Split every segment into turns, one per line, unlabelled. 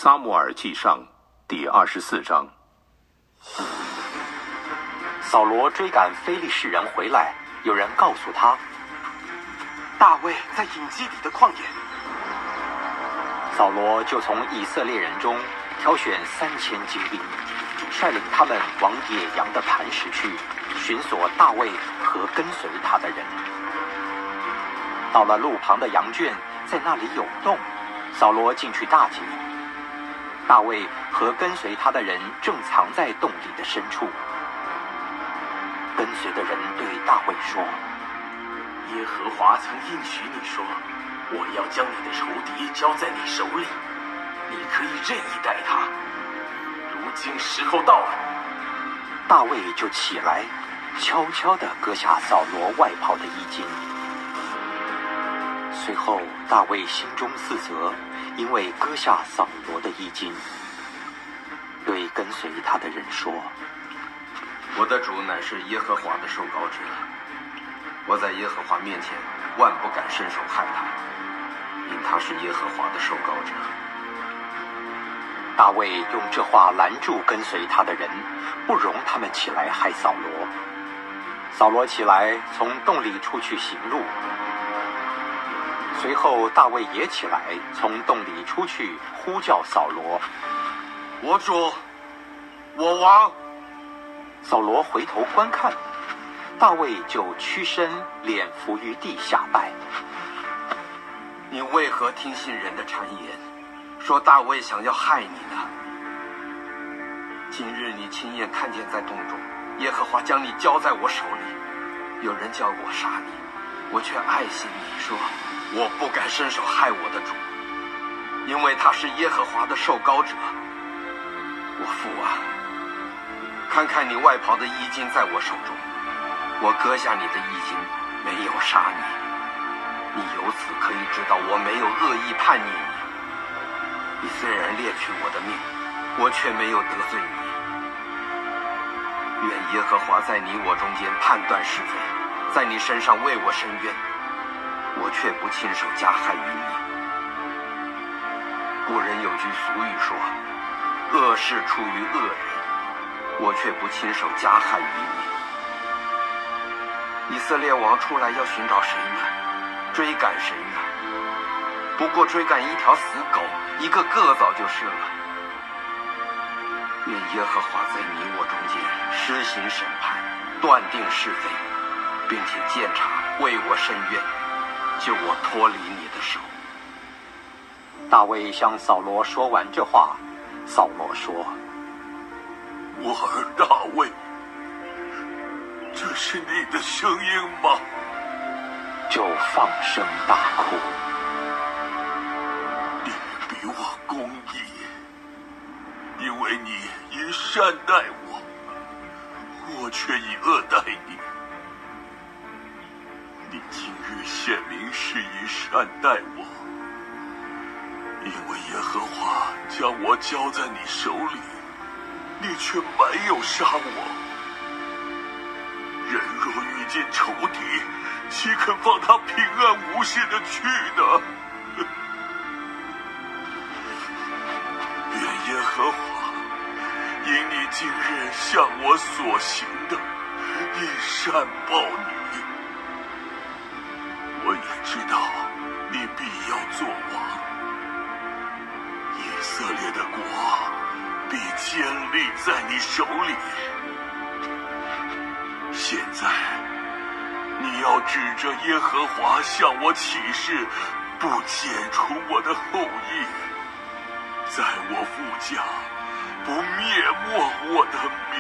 撒母耳记上第24章。
扫罗追赶非利士人回来，有人告诉他，
大卫在隐基底的旷野。
扫罗就从以色列人中挑选3000精兵，率领他们往野羊的磐石去，寻索大卫和跟随他的人。到了路旁的羊圈，在那里有洞，扫罗进去大解。大卫和跟随他的人正藏在洞里的深处。跟随的人对大卫说，
耶和华曾应许你说，我要将你的仇敌交在你手里，你可以任意待他。如今时候到了。
大卫就起来，悄悄地割下扫罗外袍的衣襟。随后大卫心中自责，因为割下扫罗的衣襟，对跟随他的人说，
我的主乃是耶和华的受膏者，我在耶和华面前万不敢伸手害他，因他是耶和华的受膏者。
大卫用这话拦住跟随他的人，不容他们起来害扫罗。扫罗起来，从洞里出去行路。随后大卫也起来，从洞里出去呼叫扫罗，
我主，我王。
扫罗回头观看，大卫就屈身，脸伏于地下拜。
你为何听信人的谗言，说大卫想要害你呢？今日你亲眼看见在洞中，耶和华将你交在我手里，有人叫我杀你，我却爱惜你，说我不敢伸手害我的主，因为他是耶和华的受膏者。我父啊，看看你外袍的衣襟在我手中，我割下你的衣襟，没有杀你，你由此可以知道我没有恶意叛逆你。你虽然猎取我的命，我却没有得罪你。愿耶和华在你我中间判断是非，在你身上为我伸冤，我却不亲手加害于你。古人有句俗语说，恶事出于恶人，我却不亲手加害于你。以色列王出来要寻找谁呢？追赶谁呢？不过追赶一条死狗，一个个早就是了。愿耶和华在你我中间施行审判，断定是非，并且鉴察，为我伸冤，救我脱离你的手。
大卫向扫罗说完这话，扫罗说，
我儿大卫，这是你的声音吗？
就放声大哭。
你比我公义，因为你以善待我，我却以恶待你。你今日显明是以善待我，因为耶和华将我交在你手里，你却没有杀我。人若遇见仇敌，岂肯放他平安无事的去呢？愿耶和华因你今日向我所行的，以善报你。我也知道你必要做王，以色列的国必坚立在你手里。现在你要指着耶和华向我起誓，不剪除我的后裔，在我父家不灭没我的名。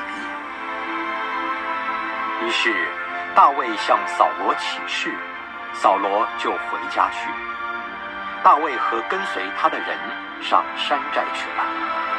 于是大卫向扫罗起誓，扫罗就回家去。大卫和跟随他的人上山寨去了。